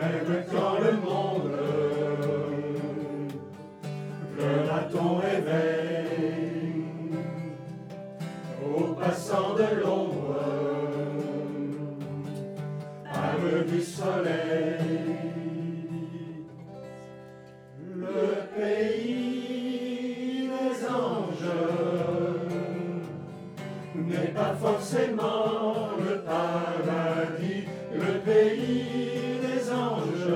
Même quand le monde pleure à ton réveil, au passant de l'ombre, âme du soleil, le pays des anges n'est pas forcément le paradis, le pays des anges.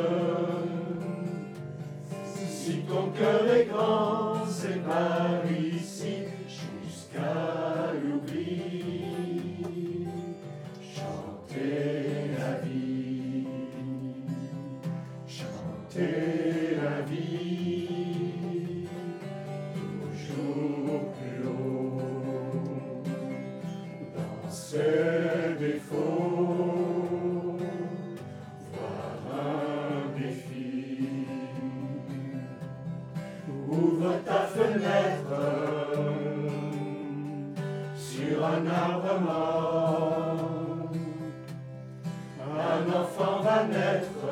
Si ton cœur est grand, c'est par ici jusqu'à l'oubli. Chantez la vie, chantez la vie, toujours plus haut. Dans ses défauts, voir un défi. Ouvre ta fenêtre sur un arbre mort. Un enfant va naître,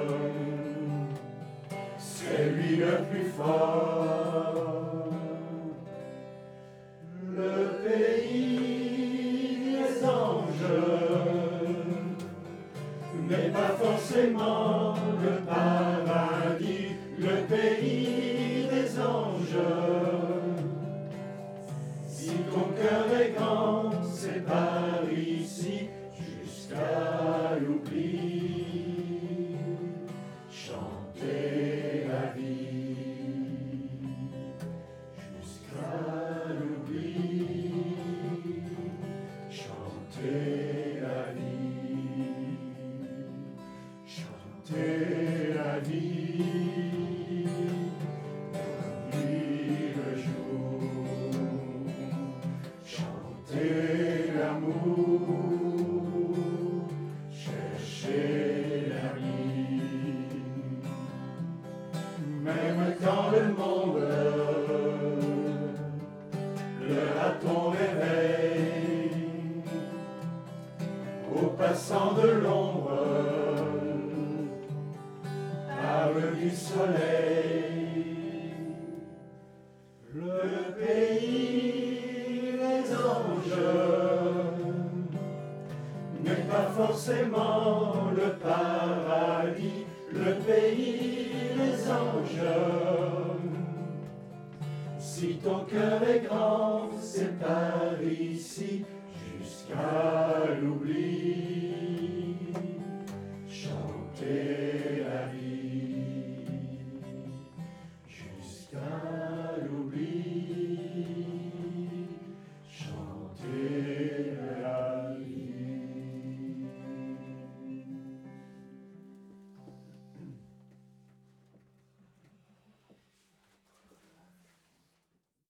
c'est lui le plus fort. Le pays des anges n'est pas forcément le paradis, le pays des anges. Si ton cœur est grand, c'est par ici jusqu'à l'oubli. Chantez la vie jusqu'à l'oubli. Chantez la vie, chantez la vie, la nuit, le jour, chantez l'amour, cherchez l'ami. Même quand le monde pleure à ton réveil, au passant de l'ombre, parle du soleil, le pays des anges n'est pas forcément le paradis, le pays des anges. Si ton cœur est grand, c'est par ici